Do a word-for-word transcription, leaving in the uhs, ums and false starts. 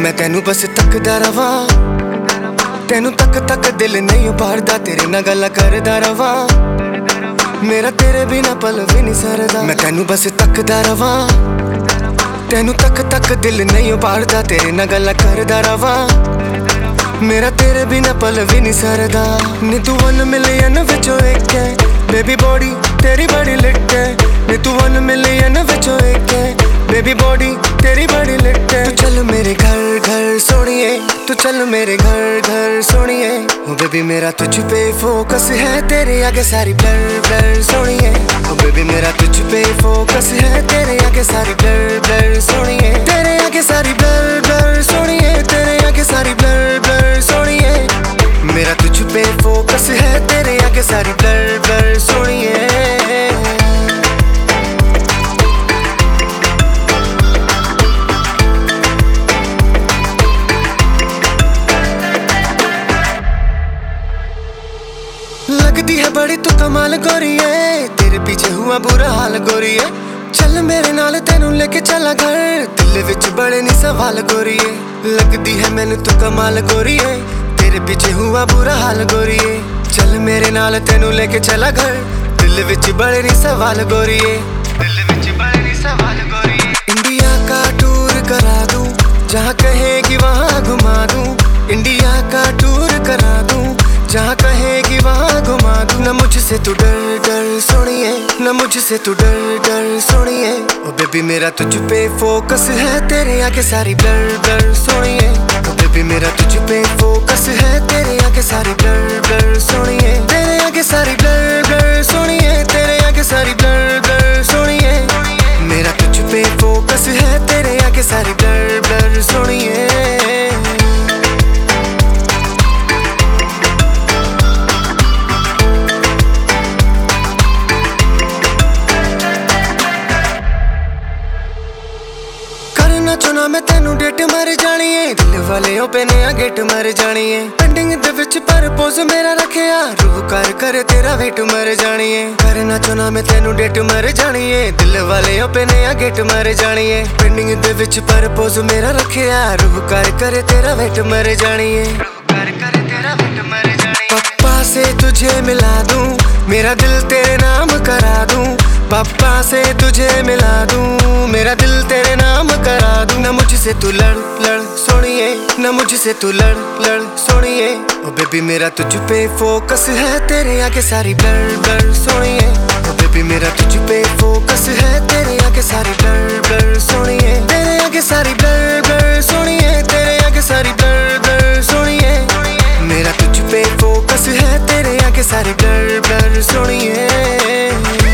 मैं तेनू बस तकदा रवां, तेनू तक तक दिल नहीं भरदा, तेरे नाल गल्लां करदा रवां, मेरा तेरे बिना पल भी नहीं सरदा। मैं तेनू बस तकदा रवां, तेनू तक तक दिल नहीं भरदा, तेरे नाल गल्लां करदा रवां, मेरा तेरे बिना पल भी नहीं सरदा। नी तू वन मिलियन विचों एक है, बेबी बॉडी तेरी बड़ी लिट है। नी तू वन मिलियन विचों एक है, बेबी बॉडी तेरी बड़ी लिट है। तू चल मेरे घर घर सोनिए, तू चल मेरे घर घर सोनिए, ओ बेबी मेरा तुझ पे फोकस है, तेरे आगे सारी ब्लर ब्लर सोनिए। ओ बेबी मेरा तुझ पे फोकस है, तेरे आगे सारी ब्लर ब्लर सोनिए, तेरे आगे सारी ब्लर ब्लर सोनिए, तेरे आगे सारी ब्लर ब्लर सोनिए। मेरा तुझ पे फोकस है, तेरे आगे सारी ब्लर ब्लर सोनिए। लगती है बड़ी तू कमाल गोरिए, तेरे पीछे हुआ बुरा हाल गोरिए। चल मेरे नाल तेनू लेके चला घर, दिल विच बड़े नी सवाल गोरिए। लगती है मैनू तू कमाल गोरिए, तेरे पीछे हुआ बुरा हाल गोरिए। चल मेरे नाल तेनू लेके चला घर, दिल विच बड़े नी सवाल गोरिए, दिल विच बड़े नी सवाल गोरिए। इंडिया का टूर करा दूं, जहाँ कहेगी वहाँ घुमा दूं। इंडिया का टूर करा दूं, जहाँ कहेगी वहाँ घुमा दूं। न मुझसे तू डर डर सोनिए, न मुझसे तू डर डर सोनिए, ओ बेबी मेरा तुझ पे फोकस है, तेरे आगे सारी ब्लर ब्लर सोनिए। ओ बेबी मेरा तुझ पे फोकस है, तेरे आगे सारी ब्लर ब्लर सोनिए, तेरे आगे सारी ब्लर ब्लर सोनिए, तेरे आगे सारी ब्लर ब्लर सोनिए। मेरा तुझ पे फोकस है, तेरे आगे सारी ब्लर ब्लर सोनिए। चुना मैं तेनू डेट मर जानी है, दिल वाले पे नया गेट मर जानी है। पेंडिंग दे विच परपोज मेरा रखिया, रूह कर कर तेरा वेट मर जानी है। करना चुना मैं तेनू डेट मर जानी है, दिल वाले पे नया गेट मर जानी है। पेंडिंग दे विच परपोज मेरा रखिया, रूह कर कर तेरा वेट मर जानी है, रूह कर कर तेरा वेट मर जानी है। पप्पा से तुझे मिला दूं, मेरा दिल तेरे नाम करा दूं। पापा से तुझे मिला दूं, मेरा दिल तेरे नाम करा दूं। न मुझसे तू लड़ लड़ सोनिए, न मुझसे तू लड़ लड़ सोनिए, ओ बेबी मेरा तुझ पे फोकस है, तेरे आगे सारी ब्लर ब्लर सोनिए। ओ बेबी मेरा तुझ पे फोकस है, तेरे आगे सारी ब्लर ब्लर सोनिए, तेरे आगे सारी ब्लर ब्लर सोनिए, तेरे आगे सारी ब्लर ब्लर सोनिए। मेरा तुझ पे फोकस है, तेरे आगे सारी ब्लर ब्लर सोनिए।